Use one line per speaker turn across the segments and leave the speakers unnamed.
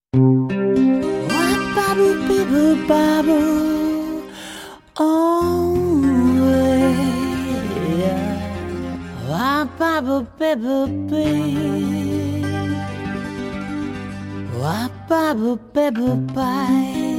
Wa-ba-boo-bee-boo-ba-boo. Oh, yeah. Wa-ba-boo-bee-boo-bee. Wa-ba-boo-bee-boo-bye.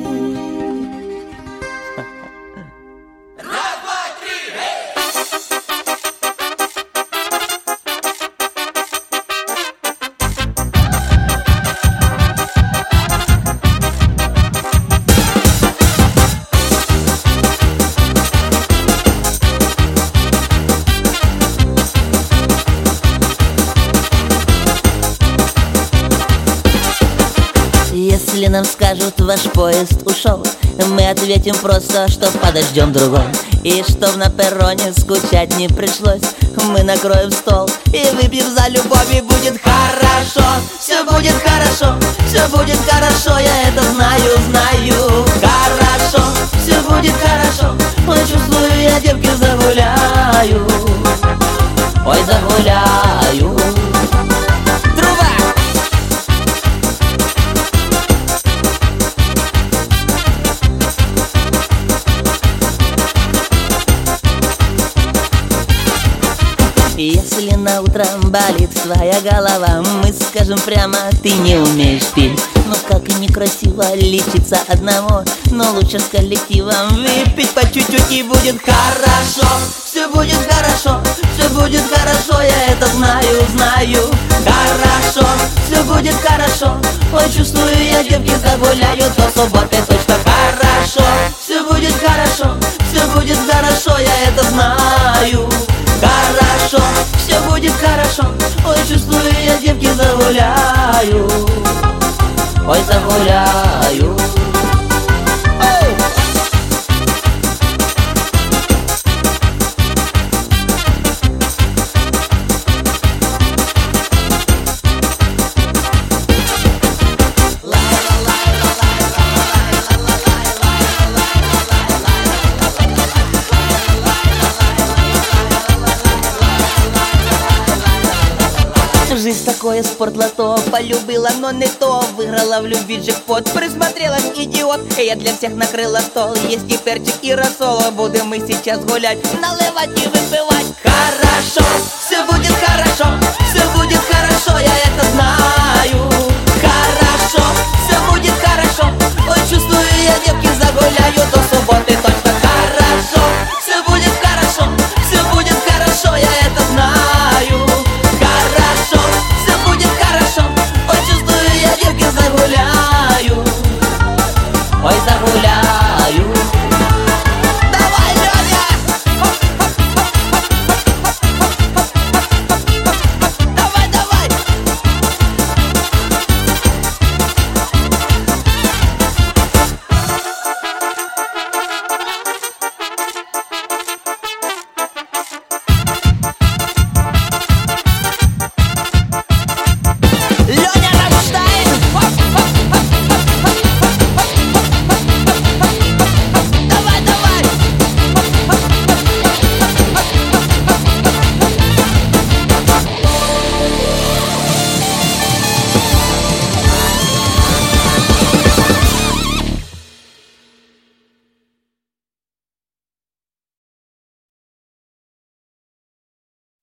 Если нам скажут, ваш поезд ушел, мы ответим просто, что подождем другой. И чтоб на перроне скучать не пришлось, мы накроем стол и выпьем за любовь, и будет хорошо. Все будет хорошо, все будет хорошо, я это знаю, знаю. Хорошо, все будет хорошо, ой, чувствую, я девки загуляю. Ой, загуляю. Если на утро болит твоя голова, мы скажем прямо, ты не умеешь петь. Ну как и некрасиво лечиться одному, но лучше с коллективом выпить по чуть-чуть, и будет хорошо. Все будет хорошо, все будет хорошо, я это знаю, знаю. Хорошо, все будет хорошо, ой, чувствую, я девки загуляю до субботы точно. Хорошо, все будет хорошо, все будет хорошо, я это знаю. Хорошо, все будет хорошо, ой, чувствую, я девки загуляю. Ой, загуляю. Жизнь такое спортлото, полюбила, но не то. Выиграла в любви джекпот, присмотрелась, идиот. Я для всех накрыла стол, есть и перчик, и рассол. Будем мы сейчас гулять, наливать и выпивать. Хорошо, все будет хорошо, все будет хорошо, я это знаю.